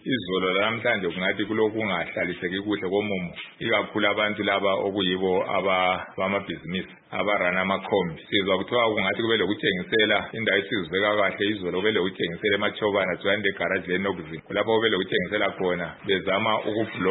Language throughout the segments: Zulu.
izolo namhlanje kungathi kulokhu kungahlaliseki kuhle komumo ikakhulu abantu laba okuyibo abamabhizinisi abarana amakhombi sizwa kuthiwa kungathi kube lokutshengisela indawo esizibeka kahle izolo kube lokutshengisela eMachobana Joyande garage leNokuzini kulapho kube lokutshengisela khona bezama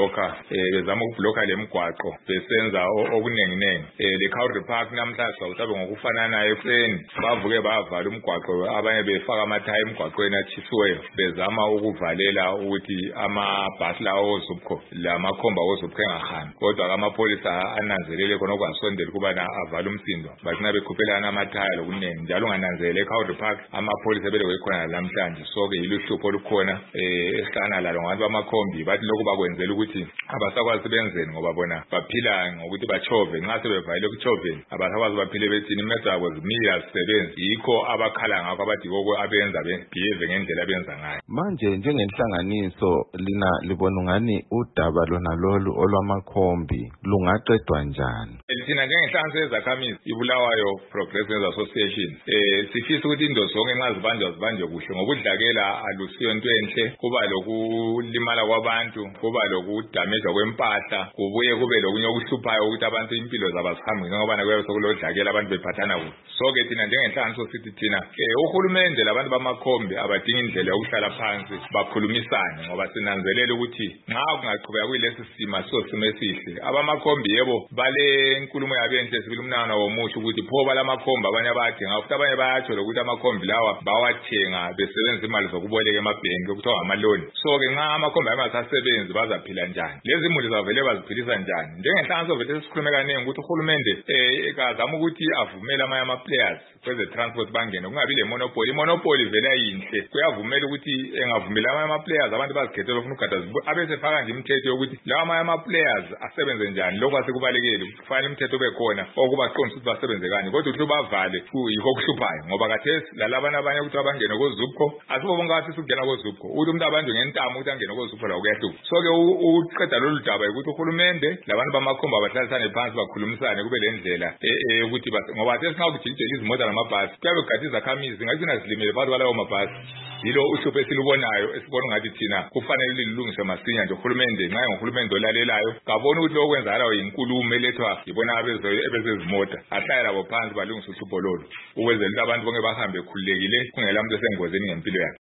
ukubloka lemigwaqo besenza okunenginengi leCowrie Park namhlanje kwakuthabe ngokufananayo ekuseni bavuke bavala umgwaqo abanye befaka amathaya emgwaqweni atshisiweyo bezama ukuvalela ukuthi amabhasi lawo ozupco lamakhomba ozupco engahambi kodwa amapholisa ananzelele khona okwasondela kubana avala umsindo bathina bekhuphelana amathaya lokunengi njalo ungananzelele eCowrie Park amapholisa belokwe khona namhlanje soke yiluhlupho olukhona esihlangana lalo ngabantu bamakhombi bathi lokhu bakwenzela ukuthi abasakwazi benzeni ngoba bona baphila ngokuthi bachove nxa sebevalele ukuchoveni abasakwazi baphile bethini imezabo zabo zimila zisebenzi yikho abakhala ngakho abathi koko abenza behave ngendlela abenza ngayo. Manje njengenhlanganiso lina libona ngani udaba lona lolu olwamakhombi lungaqedwa njani? Thina njengenhlanganiso yezakhamizi iBulawayo Progressive Association sifisa ukuthi indodo zonke nxa zibanjwe kuhle ngobudlakela alusiyo into enhle kuba lokulimala kwabantu kuba lokudamejwa kwempahla kubuye kube lokunye okuhluphayo ukuthi abantu impilo zabo zihambe ngoba kuyabe sokulodlakela abantu bephathana kuhle soke thina njengenhlanganiso sithi thina uhulumende labantu bamakhombi abadinga indlela yokuhlala phansi bakhulumisane ngoba sinanzelela ukuthi nxa kungaqhubeka kuyilesi sima sosimo esihle abamakhombi yebo bale nkulumo yabenhle sibili umnana womusho ukuthi pho balamakhombi abanye bayadinga futhi abanye bayatsho lokuthi amakhombi lawa bawathenga besebenzisa imali zokuboleka emabhenki okuthiwa amaloni soke nxa amakhombi angasasebenzi bazaphila njani lezi imuli zavele baziphilisa njani njengenhlanganiso vele sikhulume kanengi ukuthi uhulumende kazama ukuthi avumele amanye ama-players kweze transport bangene kungabi le monopoly vele ayinhle kuyavumela ukuthi engavumela amanye ama-players abantu bazikhethela ufuna ukugada abesefaka nje imithetho yokuthi lawa amanye ama-players asebenze njani lokhu asekubalekile kufanele imithetho ube khona okubaqondisa ukuthi basebenze kanje kodwa ukuthi bavale yikho okuhluphayo ngoba kathesi lalabana abanye ukuthi abangene kozupco asibo bonke abafisa ukungena kozupco ukuthi umuntu abanjwe ngentamo ukuthi angene kozupco lawo kuyahlupha soke uqeda lolu daba ukuthi uhulumende labantu bamakhomba bahlalisane phansi bakhulumisane kube le ndlela ukuthi ngoba sesingakujikijela izimota namabhasi kuyabe kugathi izakhamizi ngagcina zilimele abantu balawo mabhasi yilo uhlupho esilubonayo esibona ngathi thina kufanele lilungiswe masinya nje uhulumende nxa ngohulumende olalelayo kabona ukuthi lokwenzakalayo yinkulumo elethwa yibona ebezezimota ahlale labo phansi balungisa uhlupho lolu ukwenzela ukuthi abantu bonke bahambe khululekile kungela muntu esengozini ngempilo yakhe.